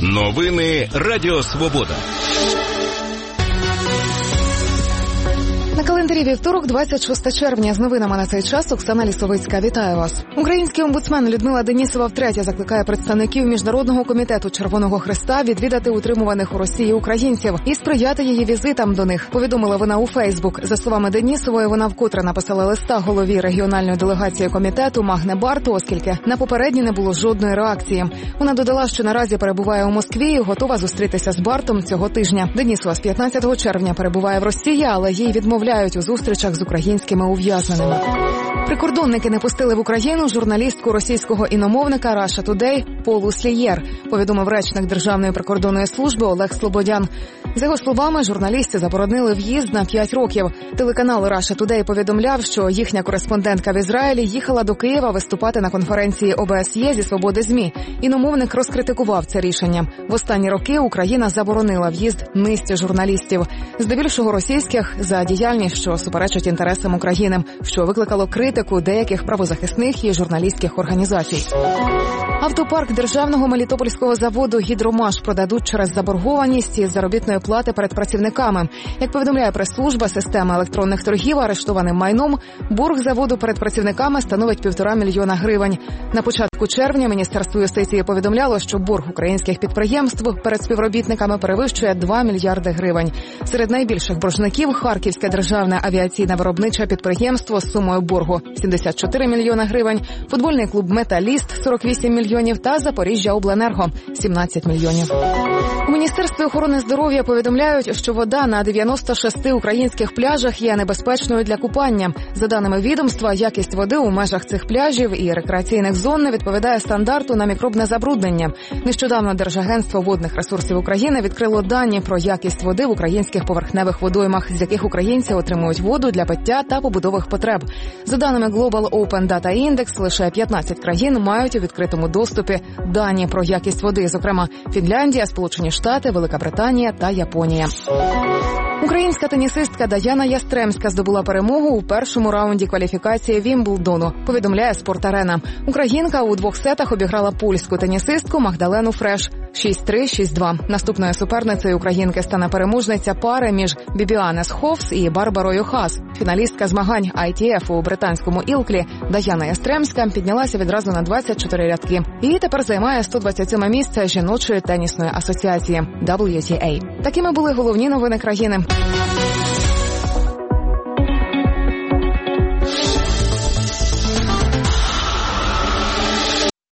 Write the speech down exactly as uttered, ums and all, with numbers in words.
Новини Радіо Свобода. На календарі вівторок, двадцять шостого червня. З новинами на цей час Оксана Лісовицька. Вітаю вас. Український омбудсмен Людмила Денісова втретє закликає представників Міжнародного комітету Червоного Хреста відвідати утримуваних у Росії українців і сприяти її візитам до них. Повідомила вона у Фейсбук. За словами Денісової, вона вкотре написала листа голові регіональної делегації комітету Магне Барту, оскільки на попередні не було жодної реакції. Вона додала, що наразі перебуває у Москві і готова зустрітися з Бартом цього тижня. Денісова з п'ятнадцятого червня перебуває в Росії, але їй відмовляють у зустрічах з українськими ув'язненими. Прикордонники не пустили в Україну журналістку російського іномовника Russia Today Полу Слієр, повідомив речник Державної прикордонної служби Олег Слободян. За його словами, журналістці заборонили в'їзд на п'ять років. Телеканал Russia Today повідомляв, що їхня кореспондентка в Ізраїлі їхала до Києва виступати на конференції О Б С Є зі свободи ЗМІ. Іномовник розкритикував це рішення. В останні роки Україна заборонила в'їзд низці журналістів, здебільшого російських, за діяльність, що суперечить інтересам України, що викликало критику деяких правозахисних і журналістських організацій. Автопарк державного Мелітопольського заводу «Гідромаш» продадуть через заборгованість із заробітної плати перед працівниками. Як повідомляє прес-служба системи електронних торгів, арештованим майном борг заводу перед працівниками становить півтора мільйона гривень. На початку червня Міністерство юстиції повідомляло, що борг українських підприємств перед співробітниками перевищує два мільярди гривень. Серед найбільших боржників – Харківське державне авіаційне виробниче підприємство з сумою боргу сімдесят чотири мільйона гривень, футбольний клуб «Металіст» – сорок вісім мільйонів та Запоріжжяобленерго – сімнадцять мільйонів. У Міністерстві охорони здоров'я повідомляють, що вода на дев'яноста шести українських пляжах є небезпечною для купання. За даними відомства, якість води у межах цих пляжів і рекреаційних зон не відповідає стандарту на мікробне забруднення. Нещодавно Держагентство водних ресурсів України відкрило дані про якість води в українських поверхневих водоймах, з яких українці отримують воду для пиття та побутових потреб. За даними Global Open Data Index, лише п'ятнадцять країн мають у відкритому доступі дані про якість води, зокрема Фінляндія, Сполучені Штати, Велика Британія та Японія. Українська тенісистка Даяна Ястремська здобула перемогу у першому раунді кваліфікації Вімблдону, повідомляє «Спорт-Арена». Українка у двох сетах обіграла польську тенісистку Магдалену Фреш шість три - шість два. Наступною суперницею українки стане переможниця пари між Бібіанес Хофс і Барбарою Хас. Фіналістка змагань Ай Ті Еф у британському Ілклі Даяна Ястремська піднялася відразу на двадцять чотири рядки. І тепер займає сто двадцять сьоме місце жіночої тенісної асоціації дабл ю Ті Ей. Такими були головні новини країни.